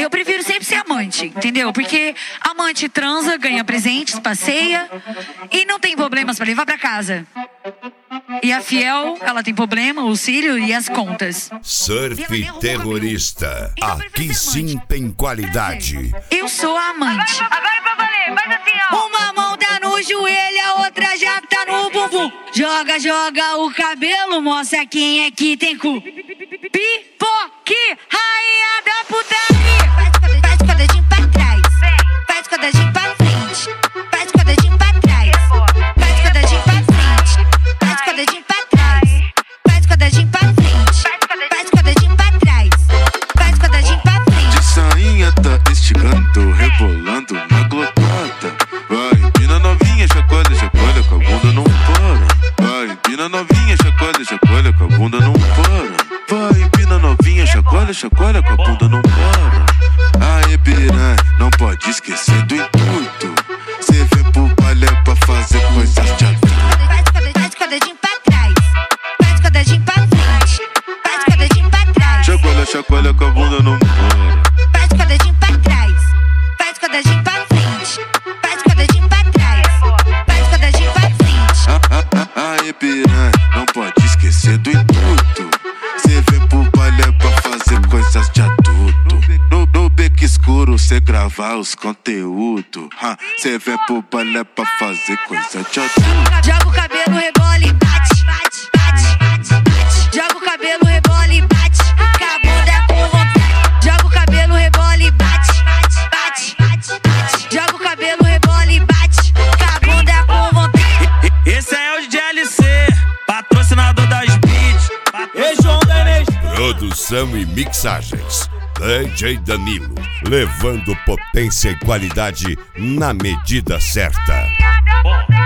Eu prefiro sempre ser amante, entendeu? Porque amante transa, ganha presentes, passeia e não tem problemas pra levar pra casa. E a fiel, ela tem problema, o auxílio e as contas. Surf terrorista. Aqui sim tem qualidade. Eu sou a amante. Agora pra valer, faz assim, ó. Uma mão tá no joelho, a outra já tá no bumbum. Joga, joga o cabelo, mostra quem é que tem cu. Pipoque, rainha da putaria. Faz com a dedinho pra trás, faz com a dedinho pra frente, faz com a dedinho pra trás, faz com a dedinho pra frente, faz com a dedinho pra trás, faz com a dedinho pra frente, faz com a dedinho pra trás, faz com a dedinho pra frente. De sainha tá esticando, rebolando na glocada. Vai, pina novinha, chacoalha, chacoalha, com a bunda não para. Vai, pina novinha, chacoalha, chacoalha, com a bunda não para. Vai, pina novinha, chacoalha, chacoalha, com a bunda não para. Aê, piranha, não pode esquecer do intuito. Cê vem pro balé pra fazer coisas de adulto. Faz com a dedinho pra trás, faz com a dedinho pra frente, faz com a dedinho pra trás. Chacoalha, chacoalha, com a bunda não para. Faz com a dedinho pra trás, faz com a dedinho pra frente, faz com a dedinho pra trás, faz com a dedinho pra frente. Aê, piranha, não pode esquecer do intuito. Cê vem pro balé pra fazer coisas de adulto. No beco escuro cê gravar os conteúdos. Cê vem pro balé pra fazer coisa de adulto. Joga o cabelo, rebola e bate, bate, bate, bate, bate. Joga o cabelo, rebola e bate, com a bunda com vontade. Joga o cabelo, rebola e bate, bate, bate, bate, bate. Joga o cabelo, rebola e bate, com a bunda com vontade. Esse é o DLC, patrocinador das beats. Ei, João da Energia. Produção e mixagens. DJ Danilo, levando potência e qualidade na medida certa. Rainha da putaria.